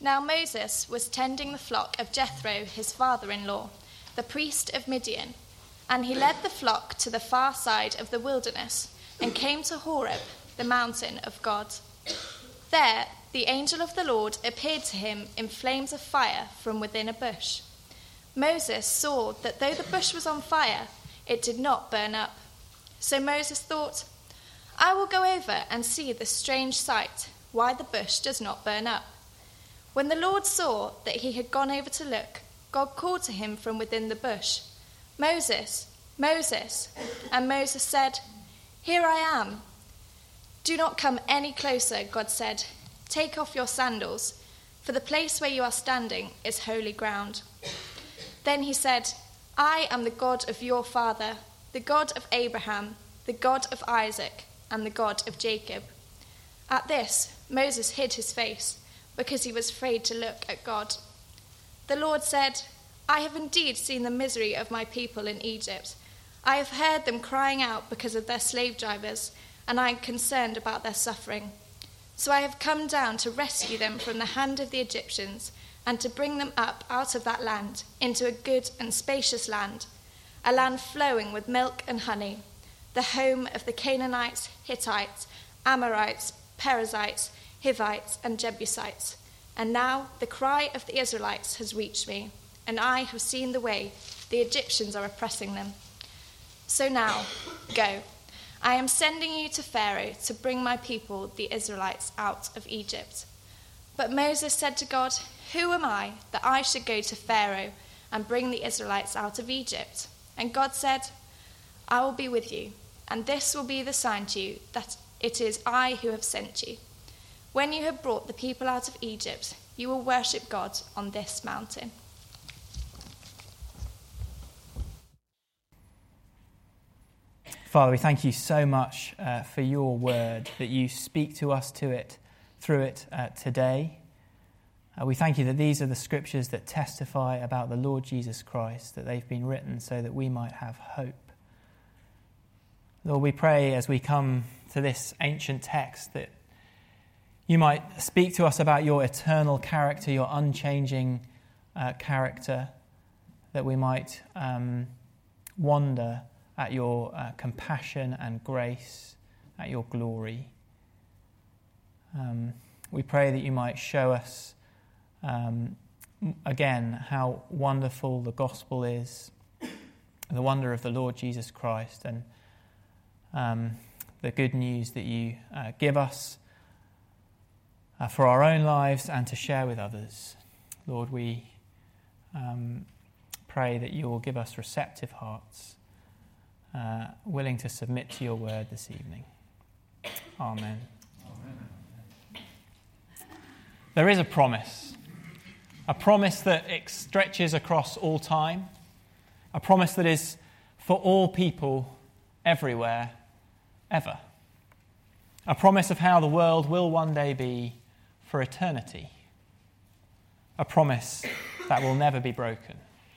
Now Moses was tending the flock of Jethro, his father-in-law, the priest of Midian, and he led the flock to the far side of the wilderness and came to Horeb, the mountain of God. There the angel of the Lord appeared to him in flames of fire from within a bush. Moses saw that though the bush was on fire, it did not burn up. So Moses thought, I will go over and see this strange sight, why the bush does not burn up. When the Lord saw that he had gone over to look, God called to him from within the bush, Moses, Moses. And Moses said, Here I am. Do not come any closer, God said. Take off your sandals, for the place where you are standing is holy ground. Then he said, I am the God of your father, the God of Abraham, the God of Isaac, and the God of Jacob. At this, Moses hid his face, because he was afraid to look at God. The Lord said, I have indeed seen the misery of my people in Egypt. I have heard them crying out because of their slave drivers, and I am concerned about their suffering. So I have come down to rescue them from the hand of the Egyptians, and to bring them up out of that land into a good and spacious land, a land flowing with milk and honey, the home of the Canaanites, Hittites, Amorites, Perizzites, Hivites, and Jebusites. And now the cry of the Israelites has reached me, and I have seen the way the Egyptians are oppressing them. So now, go. I am sending you to Pharaoh to bring my people, the Israelites, out of Egypt. But Moses said to God, Who am I that I should go to Pharaoh and bring the Israelites out of Egypt? And God said, I will be with you, and this will be the sign to you that it is I who have sent you. When you have brought the people out of Egypt, you will worship God on this mountain. Father, we thank you so much for your word, that you speak to us through it today. We thank you that these are the scriptures that testify about the Lord Jesus Christ, that they've been written so that we might have hope. Lord, we pray as we come to this ancient text that you might speak to us about your eternal character, your unchanging character, that we might wonder at your compassion and grace, at your glory. We pray that you might show us again how wonderful the gospel is, the wonder of the Lord Jesus Christ, and the good news that you give us for our own lives and to share with others. Lord, we pray that you will give us receptive hearts, willing to submit to your word this evening. Amen. There is a promise that stretches across all time, a promise that is for all people, everywhere, ever. A promise of how the world will one day be for eternity. A promise that will never be broken.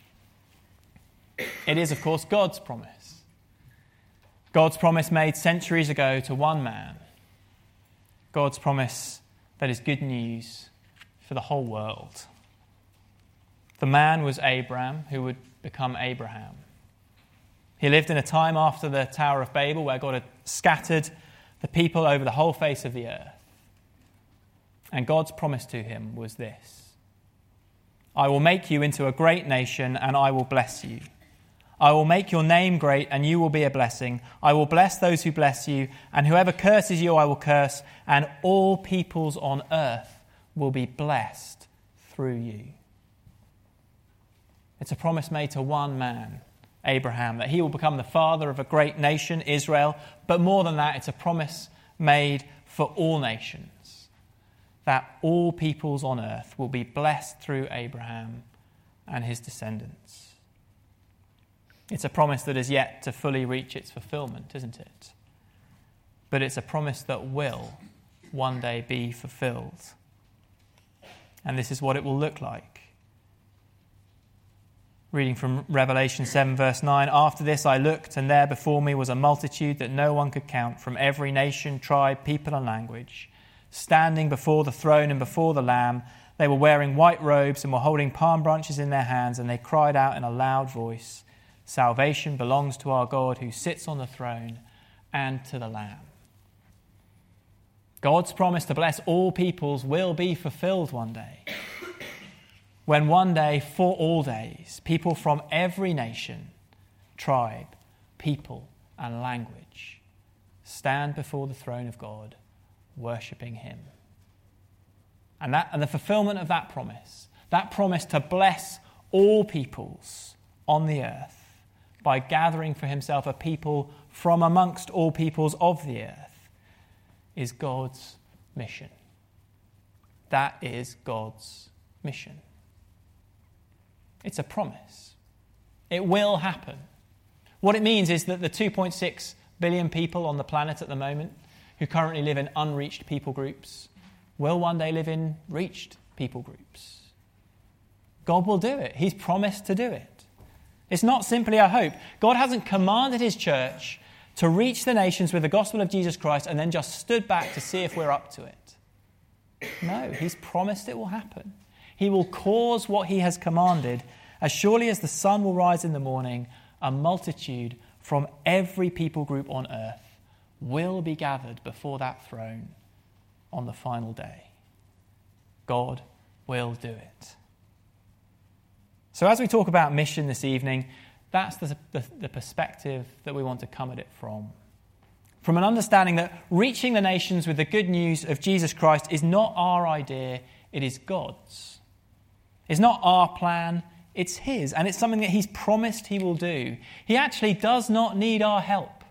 It is, of course, God's promise. God's promise made centuries ago to one man. God's promise that is good news for the whole world. The man was Abraham, who would become Abraham. He lived in a time after the Tower of Babel where God had scattered the people over the whole face of the earth. And God's promise to him was this: I will make you into a great nation, and I will bless you. I will make your name great, and you will be a blessing. I will bless those who bless you, and whoever curses you I will curse, and all peoples on earth will be blessed through you. It's a promise made to one man, Abraham, that he will become the father of a great nation, Israel. But more than that, it's a promise made for all nations, that all peoples on earth will be blessed through Abraham and his descendants. It's a promise that is yet to fully reach its fulfillment, isn't it? But it's a promise that will one day be fulfilled. And this is what it will look like. Reading from Revelation 7 verse 9, after this I looked, and there before me was a multitude that no one could count, from every nation, tribe, people and language, standing before the throne and before the Lamb. They were wearing white robes and were holding palm branches in their hands, and they cried out in a loud voice, "Salvation belongs to our God who sits on the throne and to the Lamb." God's promise to bless all peoples will be fulfilled one day. When one day, for all days, people from every nation, tribe, people, and language stand before the throne of God, worshipping him. And the fulfillment of that promise to bless all peoples on the earth by gathering for himself a people from amongst all peoples of the earth, is God's mission. That is God's mission. It's a promise. It will happen. What it means is that the 2.6 billion people on the planet at the moment who currently live in unreached people groups will one day live in reached people groups. God will do it. He's promised to do it. It's not simply a hope. God hasn't commanded his church to reach the nations with the gospel of Jesus Christ and then just stood back to see if we're up to it. No, he's promised it will happen. He will cause what he has commanded. As surely as the sun will rise in the morning, a multitude from every people group on earth will be gathered before that throne on the final day. God will do it. So as we talk about mission this evening, that's the perspective that we want to come at it from. From an understanding that reaching the nations with the good news of Jesus Christ is not our idea, it is God's. It's not our plan, it's his. And it's something that he's promised he will do. He actually does not need our help.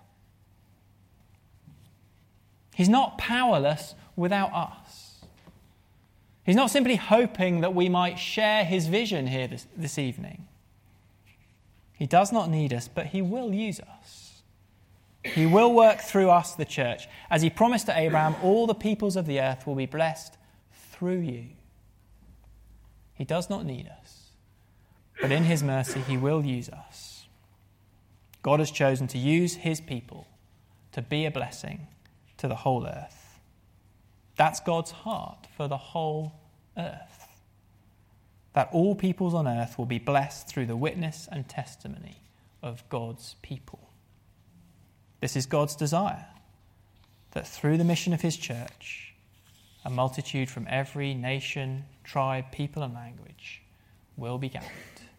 He's not powerless without us. He's not simply hoping that we might share his vision here this evening. He does not need us, but he will use us. He will work through us, the church. As he promised to Abraham, all the peoples of the earth will be blessed through you. He does not need us, but in his mercy he will use us. God has chosen to use his people to be a blessing to the whole earth. That's God's heart for the whole earth. That all peoples on earth will be blessed through the witness and testimony of God's people. This is God's desire, that through the mission of his church, a multitude from every nation, tribe, people and language will be gathered.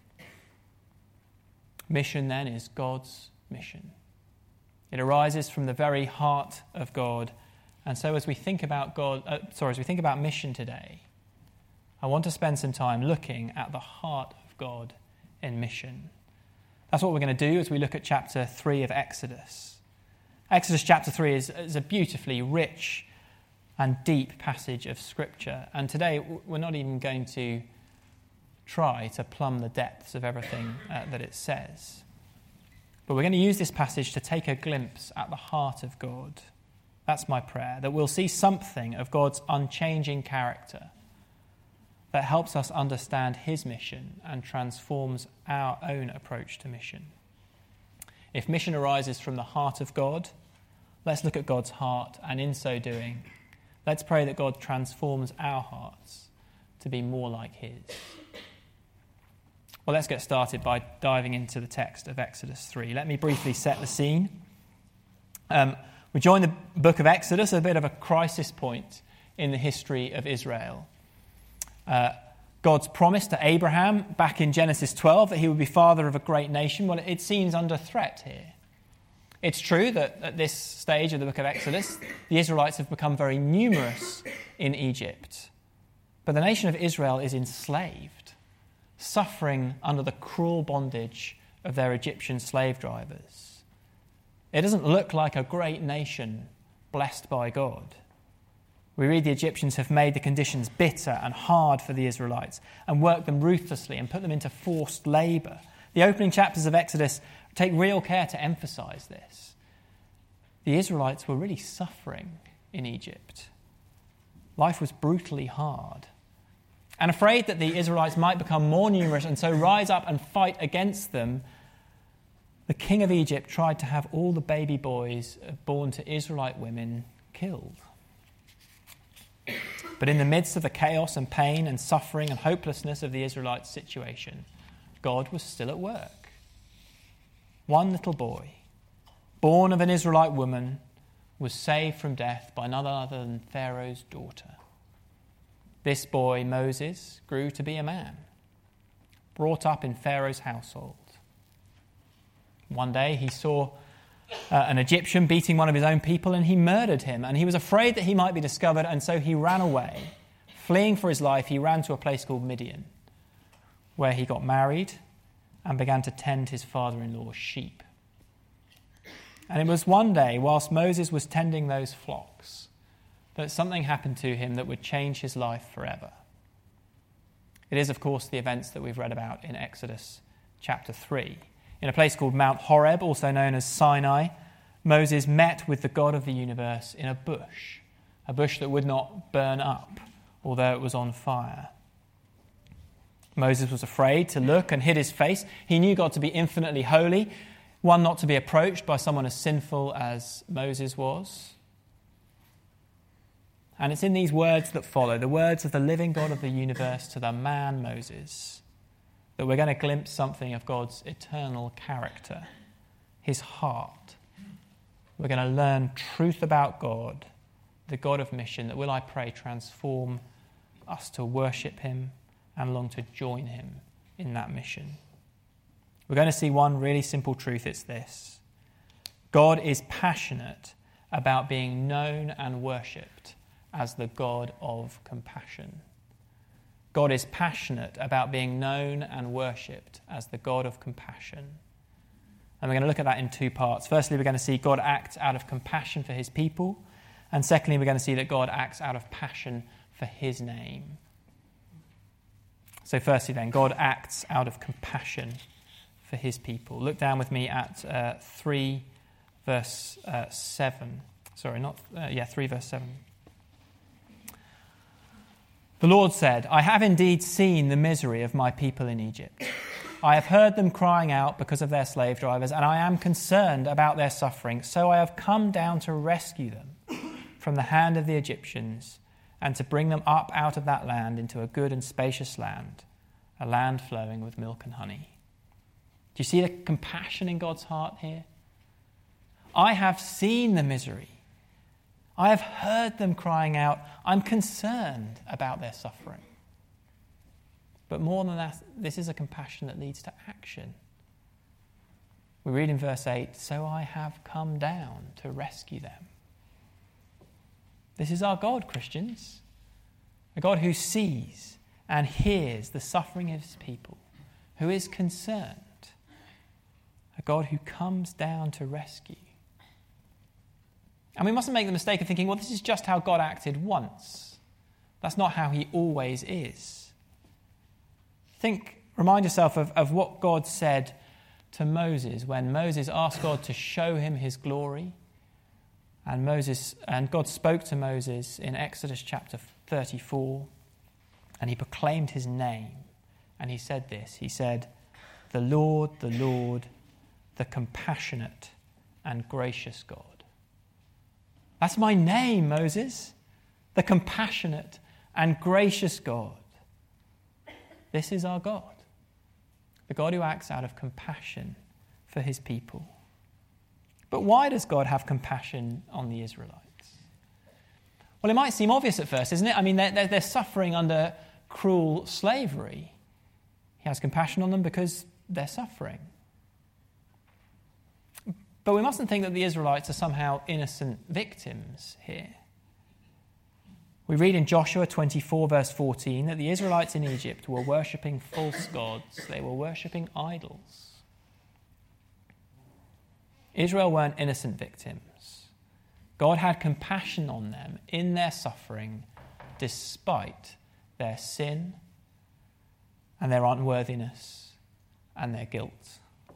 Mission then is God's mission. It arises from the very heart of God. And so as we think about mission today, I want to spend some time looking at the heart of God in mission. That's what we're going to do as we look at chapter 3 of Exodus. Exodus chapter 3 is a beautifully rich and deep passage of Scripture. And today we're not even going to try to plumb the depths of everything that it says. But we're going to use this passage to take a glimpse at the heart of God. That's my prayer, that we'll see something of God's unchanging character that helps us understand his mission and transforms our own approach to mission. If mission arises from the heart of God, let's look at God's heart, and in so doing, let's pray that God transforms our hearts to be more like his. Well, let's get started by diving into the text of Exodus 3. Let me briefly set the scene. We join the book of Exodus at a bit of a crisis point in the history of Israel. God's promise to Abraham back in Genesis 12 that he would be father of a great nation, well, it seems under threat here. It's true that at this stage of the book of Exodus, the Israelites have become very numerous in Egypt. But the nation of Israel is enslaved, suffering under the cruel bondage of their Egyptian slave drivers. It doesn't look like a great nation blessed by God. We read the Egyptians have made the conditions bitter and hard for the Israelites and worked them ruthlessly and put them into forced labour. The opening chapters of Exodus take real care to emphasise this. The Israelites were really suffering in Egypt. Life was brutally hard. And afraid that the Israelites might become more numerous and so rise up and fight against them, the king of Egypt tried to have all the baby boys born to Israelite women killed. But in the midst of the chaos and pain and suffering and hopelessness of the Israelites' situation, God was still at work. One little boy, born of an Israelite woman, was saved from death by none other than Pharaoh's daughter. This boy, Moses, grew to be a man, brought up in Pharaoh's household. One day he saw an Egyptian beating one of his own people, and he murdered him, and he was afraid that he might be discovered, and so he ran away. Fleeing for his life, he ran to a place called Midian, where he got married and began to tend his father-in-law's sheep. And it was one day, whilst Moses was tending those flocks, that something happened to him that would change his life forever. It is, of course, the events that we've read about in Exodus chapter 3. In a place called Mount Horeb, also known as Sinai, Moses met with the God of the universe in a bush that would not burn up, although it was on fire. Moses was afraid to look and hid his face. He knew God to be infinitely holy, one not to be approached by someone as sinful as Moses was. And it's in these words that follow, the words of the living God of the universe to the man Moses, that we're going to glimpse something of God's eternal character, his heart. We're going to learn truth about God, the God of mission, that will, I pray, transform us to worship him and long to join him in that mission. We're going to see one really simple truth. It's this: God is passionate about being known and worshipped as the God of compassion. God is passionate about being known and worshipped as the God of compassion. And we're going to look at that in two parts. Firstly, we're going to see God acts out of compassion for his people. And secondly, we're going to see that God acts out of passion for his name. So firstly then, God acts out of compassion for his people. Look down with me at 3 verse 7. 3 verse 7. The Lord said, I have indeed seen the misery of my people in Egypt. I have heard them crying out because of their slave drivers, and I am concerned about their suffering. So I have come down to rescue them from the hand of the Egyptians and to bring them up out of that land into a good and spacious land, a land flowing with milk and honey. Do you see the compassion in God's heart here? I have seen the misery. I have heard them crying out. I'm concerned about their suffering. But more than that, this is a compassion that leads to action. We read in verse 8, so I have come down to rescue them. This is our God, Christians. A God who sees and hears the suffering of his people, who is concerned. A God who comes down to rescue. And we mustn't make the mistake of thinking, well, this is just how God acted once. That's not how he always is. Remind yourself of what God said to Moses when Moses asked God to show him his glory. And God spoke to Moses in Exodus chapter 34, and he proclaimed his name. And he said this, he said, the Lord, the compassionate and gracious God. That's my name, Moses, the compassionate and gracious God. This is our God, the God who acts out of compassion for his people. But why does God have compassion on the Israelites? Well, it might seem obvious at first, isn't it? I mean, they're suffering under cruel slavery. He has compassion on them because they're suffering. But we mustn't think that the Israelites are somehow innocent victims here. We read in Joshua 24 verse 14 that the Israelites in Egypt were worshipping false gods. They were worshipping idols. Israel weren't innocent victims. God had compassion on them in their suffering despite their sin and their unworthiness and their guilt.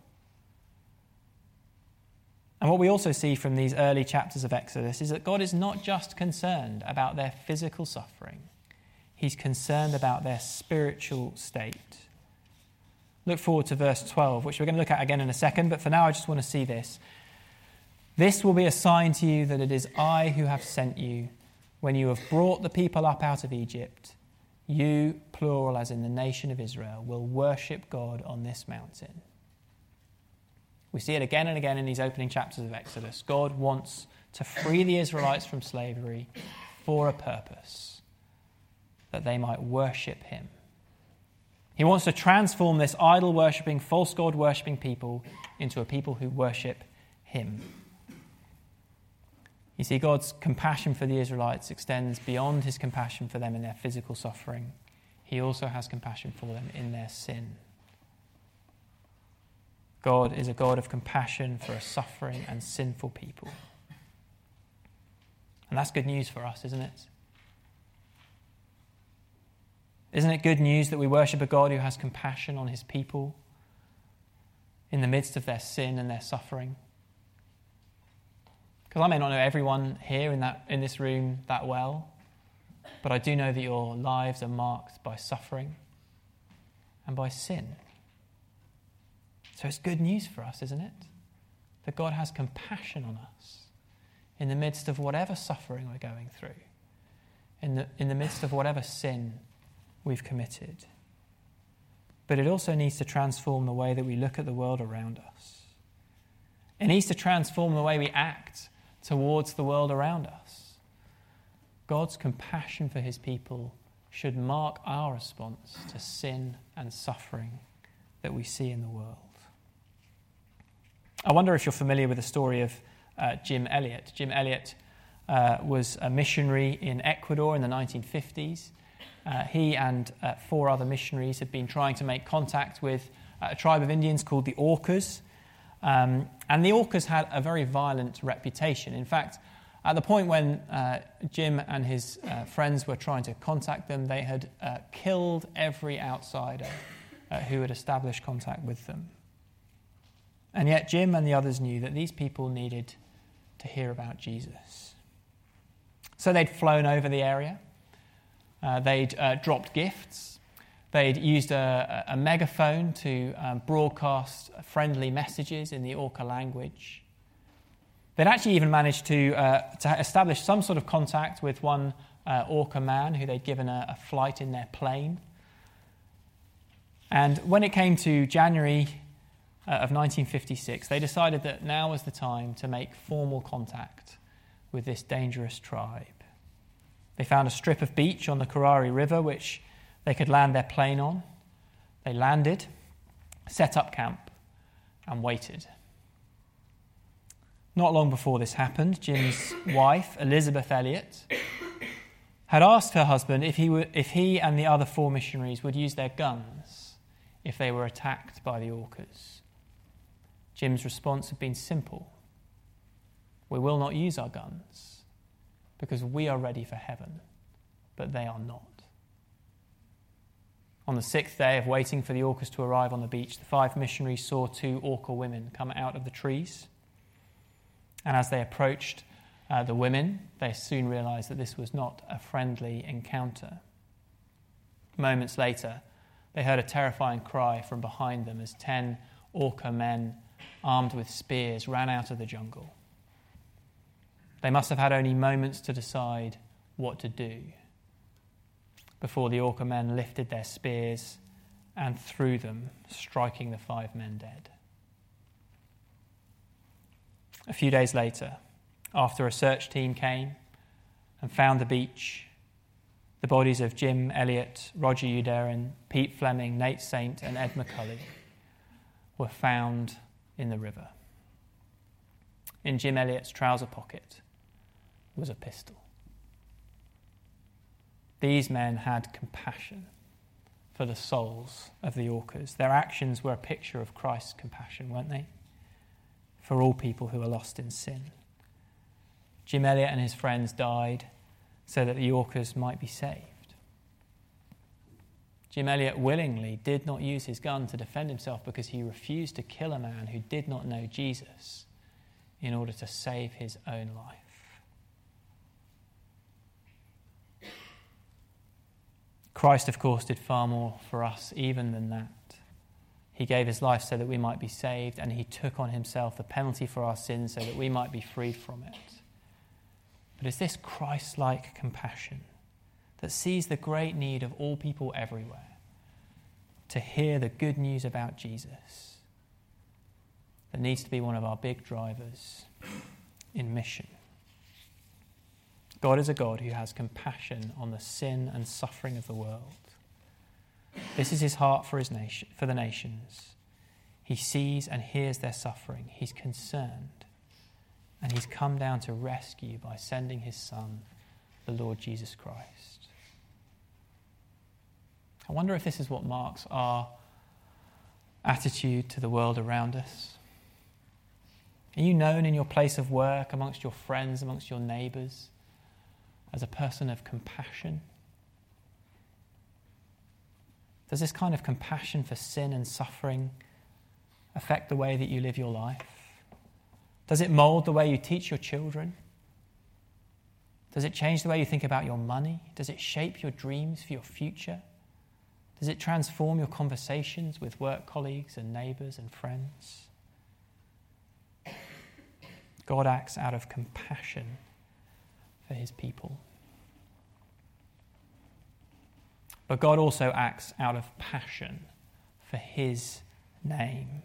And what we also see from these early chapters of Exodus is that God is not just concerned about their physical suffering. He's concerned about their spiritual state. Look forward to verse 12, which we're going to look at again in a second, but for now I just want to see this. This will be a sign to you that it is I who have sent you. when you have brought the people up out of Egypt, you, plural as in the nation of Israel, will worship God on this mountain. We see it again and again in these opening chapters of Exodus. God wants to free the Israelites from slavery for a purpose, that they might worship him. He wants to transform this idol-worshipping, false god-worshipping people into a people who worship him. You see, God's compassion for the Israelites extends beyond his compassion for them in their physical suffering. He also has compassion for them in their sin. God is a God of compassion for a suffering and sinful people. And that's good news for us, isn't it? Isn't it good news that we worship a God who has compassion on his people in the midst of their sin and their suffering? Because I may not know everyone here in this room that well, but I do know that your lives are marked by suffering and by sin. So it's good news for us, isn't it? That God has compassion on us in the midst of whatever suffering we're going through, in the midst of whatever sin we've committed. But it also needs to transform the way that we look at the world around us. It needs to transform the way we act towards the world around us. God's compassion for his people should mark our response to sin and suffering that we see in the world. I wonder if you're familiar with the story of Jim Elliot. Jim Elliot was a missionary in Ecuador in the 1950s. He and 4 other missionaries had been trying to make contact with a tribe of Indians called the Aucas. And the Aucas had a very violent reputation. In fact, at the point when Jim and his friends were trying to contact them, they had killed every outsider who had established contact with them. And yet Jim and the others knew that these people needed to hear about Jesus. So they'd flown over the area. They'd dropped gifts. They'd used a megaphone to broadcast friendly messages in the Auca language. They'd actually even managed to establish some sort of contact with one Auca man who they'd given a flight in their plane. And when it came to January of 1956, they decided that now was the time to make formal contact with this dangerous tribe. They found a strip of beach on the Karari River which they could land their plane on. They landed, set up camp, and waited. Not long before this happened, Jim's wife, Elizabeth Elliot, had asked her husband if he and the other 4 missionaries would use their guns if they were attacked by the Aucas. Jim's response had been simple. We will not use our guns because we are ready for heaven, but they are not. On the 6th day of waiting for the Aucas to arrive on the beach, the 5 missionaries saw 2 Auca women come out of the trees. And as they approached the women, they soon realized that this was not a friendly encounter. Moments later, they heard a terrifying cry from behind them as 10 Auca men armed with spears ran out of the jungle. They must have had only moments to decide what to do before the Auca men lifted their spears and threw them, striking the 5 men dead. A few days later, after a search team came and found the beach, the bodies of Jim Elliot, Roger Uderin, Pete Fleming, Nate Saint and Ed McCulley were found in the river. In Jim Elliot's trouser pocket was a pistol. These men had compassion for the souls of the Aucas. Their actions were a picture of Christ's compassion, weren't they? For all people who are lost in sin. Jim Elliot and his friends died so that the Aucas might be saved. Jim Elliot willingly did not use his gun to defend himself because he refused to kill a man who did not know Jesus in order to save his own life. Christ, of course, did far more for us even than that. He gave his life so that we might be saved, and he took on himself the penalty for our sins so that we might be freed from it. but it's this Christ-like compassion that sees the great need of all people everywhere to hear the good news about Jesus that needs to be one of our big drivers in mission. God is a God who has compassion on the sin and suffering of the world. This is his heart for his nation, for the nations. He sees and hears their suffering. He's concerned. And he's come down to rescue by sending his Son, the Lord Jesus Christ. I wonder if this is what marks our attitude to the world around us. Are you known in your place of work, amongst your friends, amongst your neighbours, as a person of compassion? Does this kind of compassion for sin and suffering affect the way that you live your life? Does it mould the way you teach your children? Does it change the way you think about your money? Does it shape your dreams for your future? Does it transform your conversations with work colleagues and neighbours and friends? God acts out of compassion for his people. But God also acts out of passion for his name.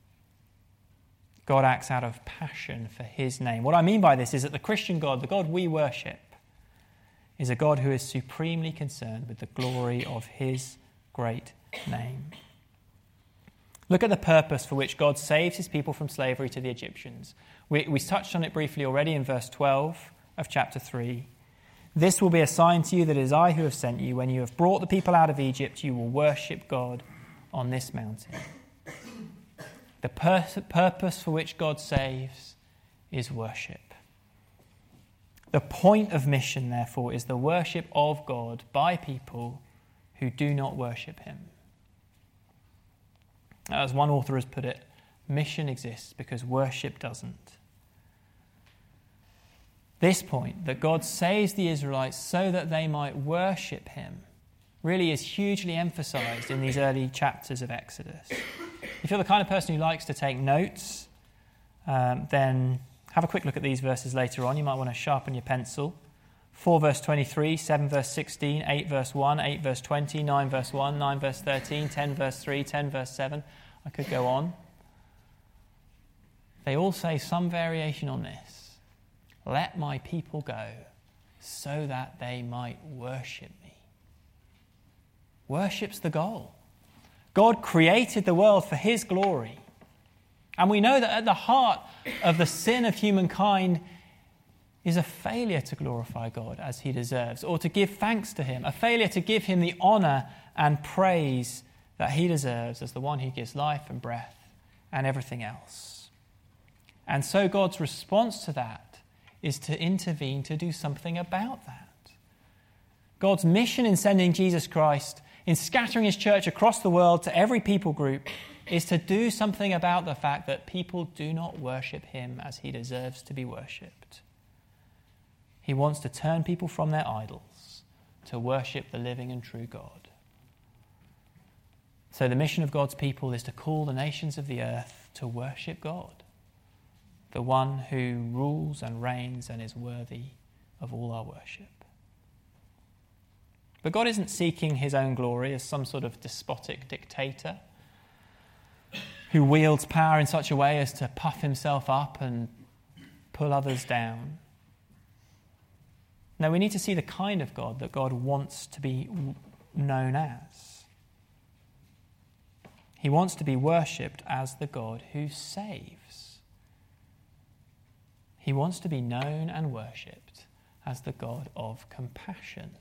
God acts out of passion for his name. What I mean by this is that the Christian God, the God we worship, is a God who is supremely concerned with the glory of his great name. Look at the purpose for which God saves his people from slavery to the Egyptians. We touched on it briefly already in verse 12 of chapter 3. This will be a sign to you that it is I who have sent you. When you have brought the people out of Egypt, you will worship God on this mountain. The purpose for which God saves is worship. The point of mission, therefore, is the worship of God by people who do not worship him. As one author has put it, mission exists because worship doesn't. This point, that God saves the Israelites so that they might worship him, really is hugely emphasized in these early chapters of Exodus. If you're the kind of person who likes to take notes, then have a quick look at these verses later on. You might want to sharpen your pencil. 4 verse 23, 7 verse 16, 8 verse 1, 8 verse 20, 9 verse 1, 9 verse 13, 10 verse 3, 10 verse 7. I could go on. They all say some variation on this. Let my people go so that they might worship me. Worship's the goal. God created the world for his glory. And we know that at the heart of the sin of humankind is a failure to glorify God as he deserves, or to give thanks to him, a failure to give him the honour and praise that he deserves as the one who gives life and breath and everything else. And so God's response to that is to intervene, to do something about that. God's mission in sending Jesus Christ, in scattering his church across the world to every people group, is to do something about the fact that people do not worship him as he deserves to be worshipped. He wants to turn people from their idols to worship the living and true God. So the mission of God's people is to call the nations of the earth to worship God, the one who rules and reigns and is worthy of all our worship. But God isn't seeking his own glory as some sort of despotic dictator who wields power in such a way as to puff himself up and pull others down. No, we need to see the kind of God that God wants to be known as. He wants to be worshipped as the God who saves. He wants to be known and worshipped as the God of compassion.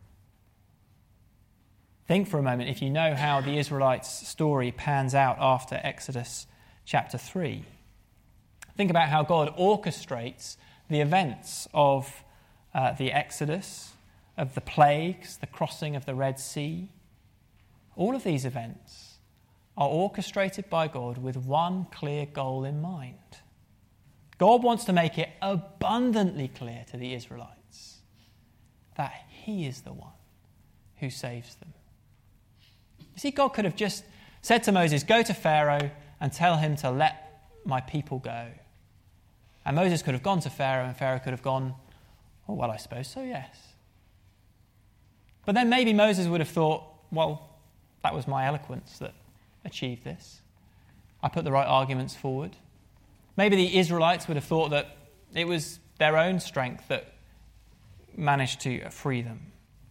Think for a moment, if you know how the Israelites' story pans out after Exodus chapter 3. Think about how God orchestrates the events of the Exodus, of the plagues, the crossing of the Red Sea. All of these events are orchestrated by God with one clear goal in mind. God wants to make it abundantly clear to the Israelites that he is the one who saves them. You see, God could have just said to Moses, go to Pharaoh and tell him to let my people go. And Moses could have gone to Pharaoh, and Pharaoh could have gone, Oh, well, I suppose so, yes. But then maybe Moses would have thought, well, that was my eloquence that achieved this. I put the right arguments forward. Maybe the Israelites would have thought that it was their own strength that managed to free them.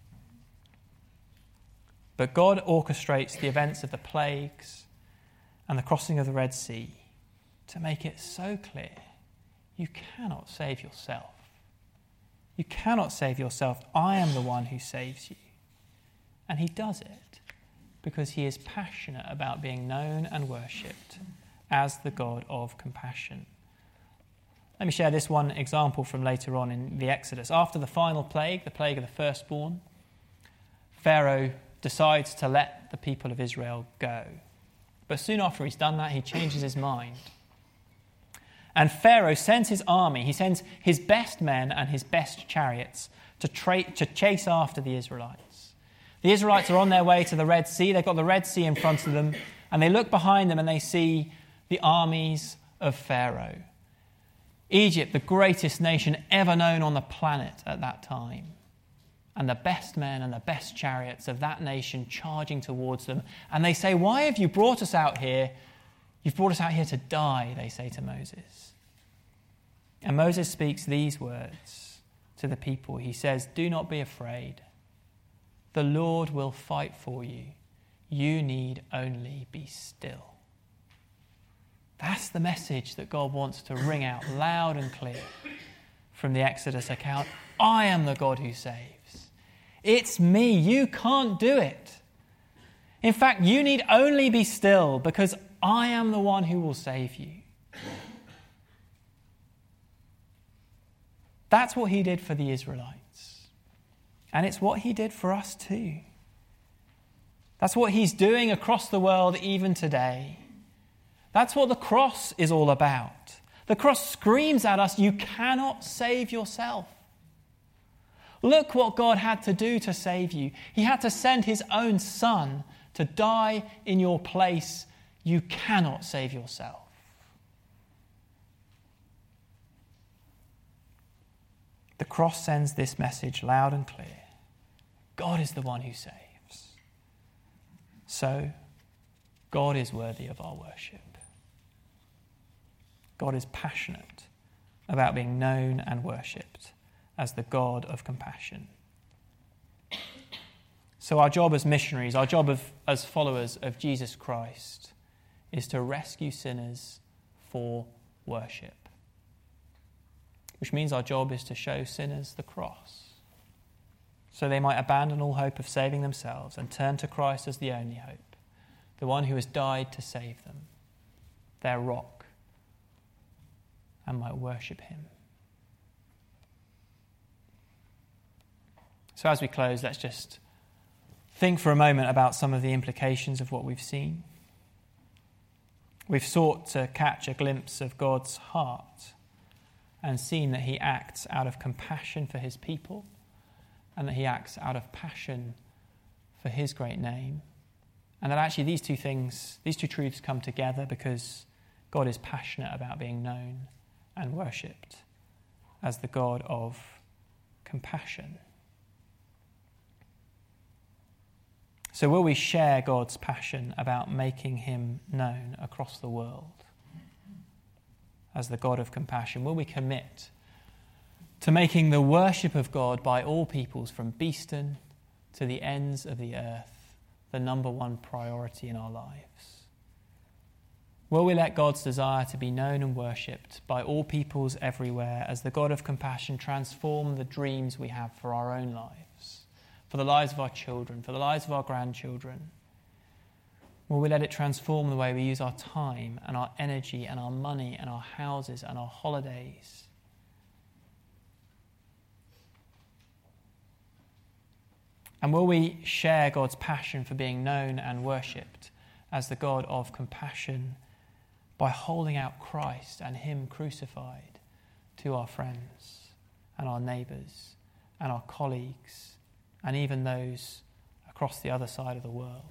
But God orchestrates the events of the plagues and the crossing of the Red Sea to make it so clear you cannot save yourself. You cannot save yourself. I am the one who saves you. And he does it because he is passionate about being known and worshipped as the God of compassion. Let me share this one example from later on in the Exodus. After the final plague, the plague of the firstborn, Pharaoh decides to let the people of Israel go. But soon after he's done that, he changes his mind. And Pharaoh sends his army, he sends his best men and his best chariots to chase after the Israelites. The Israelites are on their way to the Red Sea. They've got the Red Sea in front of them, and they look behind them and they see the armies of Pharaoh. Egypt, the greatest nation ever known on the planet at that time. And the best men and the best chariots of that nation charging towards them. And they say, "Why have you brought us out here? You've brought us out here to die," they say to Moses. And Moses speaks these words to the people. He says, "Do not be afraid. The Lord will fight for you. You need only be still." That's the message that God wants to ring out loud and clear from the Exodus account. I am the God who saves. It's me. You can't do it. In fact, you need only be still because I am the one who will save you. That's what he did for the Israelites. And it's what he did for us too. That's what he's doing across the world even today. That's what the cross is all about. The cross screams at us, you cannot save yourself. Look what God had to do to save you. He had to send his own son to die in your place. You cannot save yourself. The cross sends this message loud and clear. God is the one who saves. So, God is worthy of our worship. God is passionate about being known and worshipped as the God of compassion. So our job as missionaries, our job as followers of Jesus Christ, is to rescue sinners for worship. Which means our job is to show sinners the cross, so they might abandon all hope of saving themselves and turn to Christ as the only hope, the one who has died to save them, their rock, and might worship him. So as we close, let's just think for a moment about some of the implications of what we've seen. We've sought to catch a glimpse of God's heart and seen that he acts out of compassion for his people and that he acts out of passion for his great name. And that actually these two truths come together because God is passionate about being known and worshipped as the God of compassion. So will we share God's passion about making him known across the world as the God of compassion? Will we commit to making the worship of God by all peoples from Beeston to the ends of the earth the number one priority in our lives? Will we let God's desire to be known and worshipped by all peoples everywhere as the God of compassion transform the dreams we have for our own lives, for the lives of our children, for the lives of our grandchildren? Will we let it transform the way we use our time and our energy and our money and our houses and our holidays? And will we share God's passion for being known and worshipped as the God of compassion by holding out Christ and him crucified to our friends and our neighbours and our colleagues and even those across the other side of the world?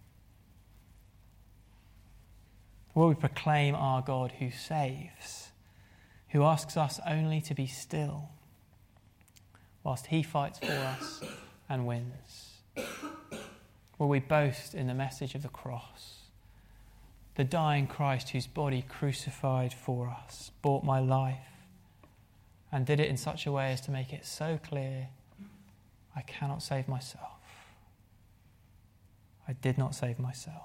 Will we proclaim our God who saves, who asks us only to be still, whilst he fights for us and wins? Will we boast in the message of the cross? The dying Christ whose body crucified for us bought my life and did it in such a way as to make it so clear I cannot save myself. I did not save myself.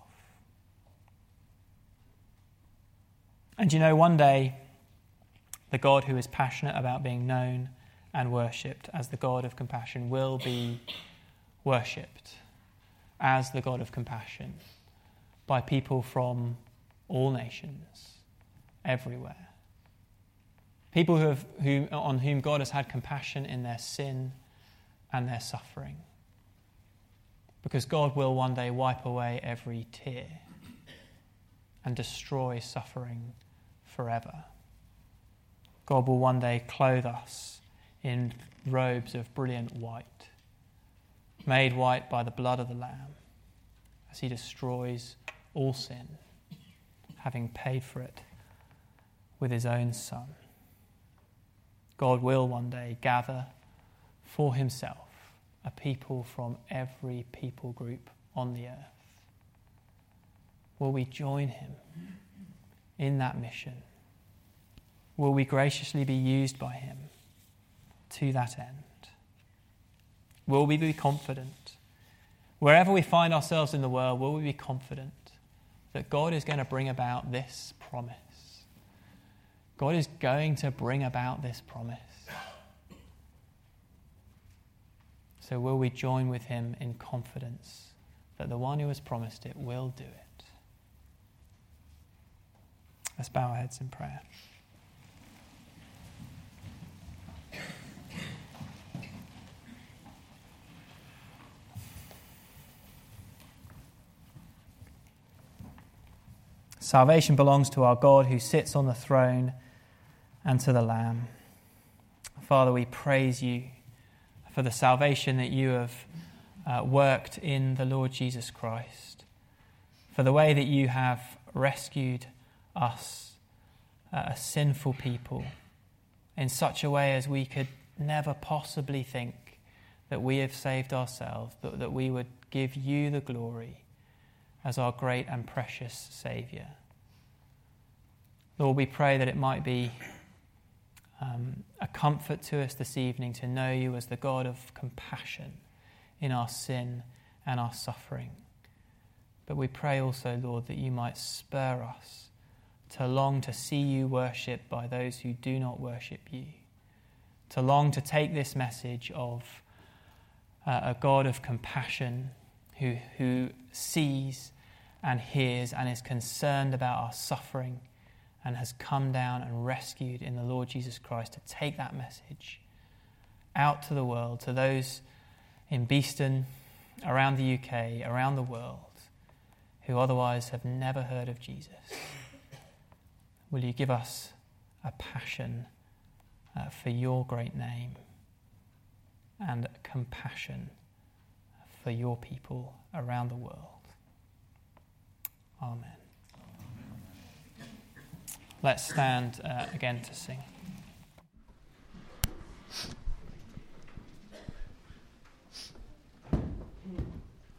And you know, one day, the God who is passionate about being known and worshipped as the God of compassion will be worshipped as the God of compassion by people from all nations, everywhere. People on whom God has had compassion in their sin and their suffering. Because God will one day wipe away every tear and destroy suffering forever. God will one day clothe us in robes of brilliant white, made white by the blood of the Lamb, as he destroys all sin, having paid for it with his own Son. God will one day gather for himself a people from every people group on the earth. Will we join him in that mission? Will we graciously be used by him to that end? Will we be confident? Wherever we find ourselves in the world, will we be confident that God is going to bring about this promise? God is going to bring about this promise. So will we join with him in confidence that the one who has promised it will do it? Let's bow our heads in prayer. Salvation belongs to our God who sits on the throne and to the Lamb. Father, we praise you for the salvation that you have worked in the Lord Jesus Christ, for the way that you have rescued us, a sinful people, in such a way as we could never possibly think that we have saved ourselves, but that we would give you the glory as our great and precious Saviour. Lord, we pray that it might be a comfort to us this evening to know you as the God of compassion in our sin and our suffering. But we pray also, Lord, that you might spur us to long to see you worshipped by those who do not worship you, to long to take this message of a God of compassion who sees and hears and is concerned about our suffering and has come down and rescued in the Lord Jesus Christ, to take that message out to the world, to those in Beeston, around the UK, around the world, who otherwise have never heard of Jesus. Will you give us a passion for your great name and compassion for your people around the world? Amen. Let's stand again to sing.